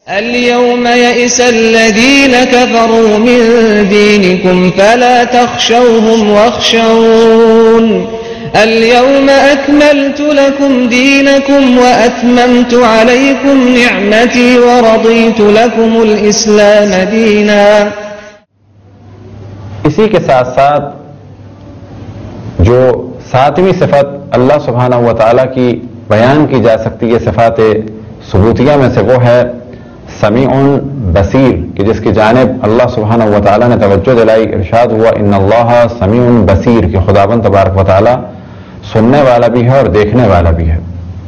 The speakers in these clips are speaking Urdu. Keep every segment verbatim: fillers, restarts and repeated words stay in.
اليوم يئس الذين كفروا من دينكم فلا تخشوهم واخشون اليوم أكملت لكم دينكم وأتممت عليكم نعمتي ورضيت لكم الإسلام دينا. اسی کے ساتھ ساتھ جو ساتویں صفت اللہ سبحانہ و تعالیٰ کی بیان کی جا سکتی ہے صفات ثبوتیہ میں سے وہ ہے سمیع بصیر، کہ جس کی جانب اللہ سبحانہ و تعالیٰ نے توجہ دلائی. ارشاد ہوا ان اللہ سمیع بصیر، کہ خداوند تبارک و تعالیٰ سننے والا بھی ہے اور دیکھنے والا بھی ہے.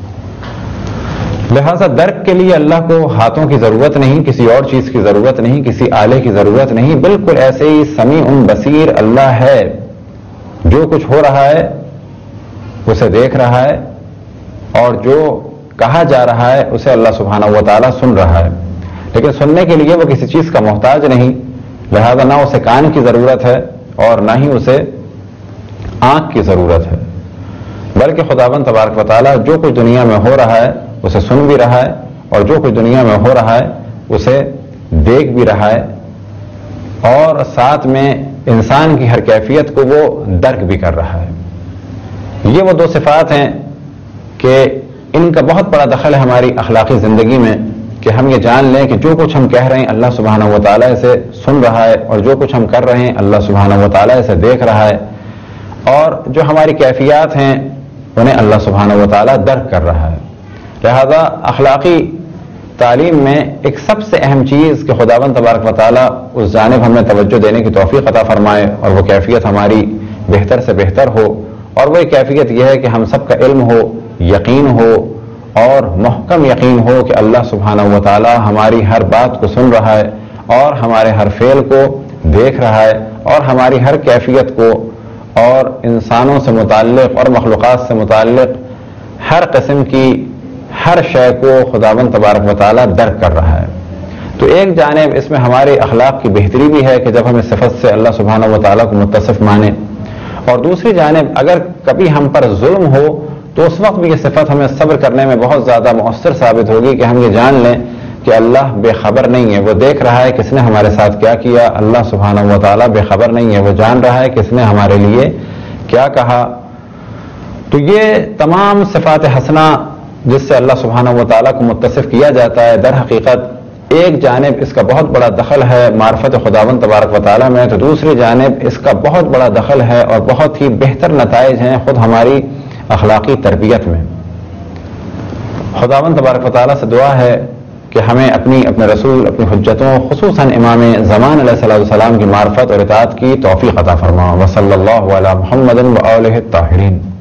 لہذا درک کے لیے اللہ کو ہاتھوں کی ضرورت نہیں، کسی اور چیز کی ضرورت نہیں، کسی آلے کی ضرورت نہیں. بالکل ایسے ہی سمیع بصیر اللہ ہے، جو کچھ ہو رہا ہے اسے دیکھ رہا ہے، اور جو کہا جا رہا ہے اسے اللہ سبحانہ و تعالیٰ سن رہا ہے. لیکن سننے کے لیے وہ کسی چیز کا محتاج نہیں، لہذا نہ اسے کان کی ضرورت ہے اور نہ ہی اسے آنکھ کی ضرورت ہے، بلکہ خداوند تبارک و تعالیٰ جو کچھ دنیا میں ہو رہا ہے اسے سن بھی رہا ہے، اور جو کچھ دنیا میں ہو رہا ہے اسے دیکھ بھی رہا ہے، اور ساتھ میں انسان کی ہر کیفیت کو وہ درک بھی کر رہا ہے. یہ وہ دو صفات ہیں کہ ان کا بہت بڑا دخل ہے ہماری اخلاقی زندگی میں، کہ ہم یہ جان لیں کہ جو کچھ ہم کہہ رہے ہیں اللہ سبحانہ و تعالیٰ اسے سن رہا ہے، اور جو کچھ ہم کر رہے ہیں اللہ سبحانہ و تعالیٰ اسے دیکھ رہا ہے، اور جو ہماری کیفیات ہیں انہیں اللہ سبحانہ و تعالیٰ درک کر رہا ہے. لہذا اخلاقی تعلیم میں ایک سب سے اہم چیز کہ خداوند تبارک و تعالیٰ اس جانب ہمیں توجہ دینے کی توفیق عطا فرمائے، اور وہ کیفیت ہماری بہتر سے بہتر ہو. اور وہی کیفیت یہ ہے کہ ہم سب کا علم ہو، یقین ہو، اور محکم یقین ہو کہ اللہ سبحانہ و تعالیٰ ہماری ہر بات کو سن رہا ہے، اور ہمارے ہر فعل کو دیکھ رہا ہے، اور ہماری ہر کیفیت کو، اور انسانوں سے متعلق اور مخلوقات سے متعلق ہر قسم کی ہر شے کو خداوند تبارک و تعالیٰ درک کر رہا ہے. تو ایک جانب اس میں ہمارے اخلاق کی بہتری بھی ہے کہ جب ہم اس صفت سے اللہ سبحانہ و تعالیٰ کو متصف مانیں، اور دوسری جانب اگر کبھی ہم پر ظلم ہو تو اس وقت بھی یہ صفت ہمیں صبر کرنے میں بہت زیادہ مؤثر ثابت ہوگی کہ ہم یہ جان لیں کہ اللہ بے خبر نہیں ہے، وہ دیکھ رہا ہے کس نے ہمارے ساتھ کیا کیا. اللہ سبحانہ و تعالیٰ بے خبر نہیں ہے، وہ جان رہا ہے کس نے ہمارے لیے کیا کہا. تو یہ تمام صفات حسنہ جس سے اللہ سبحانہ و تعالیٰ کو متصف کیا جاتا ہے، در حقیقت ایک جانب اس کا بہت بڑا دخل ہے معرفت خداوند تبارک و تعالیٰ میں، تو دوسری جانب اس کا بہت بڑا دخل ہے اور بہت ہی بہتر نتائج ہیں خود ہماری اخلاقی تربیت میں. خداوند تبارک و تعالیٰ سے دعا ہے کہ ہمیں اپنی اپنے رسول اپنی حجتوں خصوصاً امام زمان علیہ السلام کی معرفت اور اطاعت کی توفیق عطا فرما. وصلی اللہ علی محمد و آلہ الطاہرین.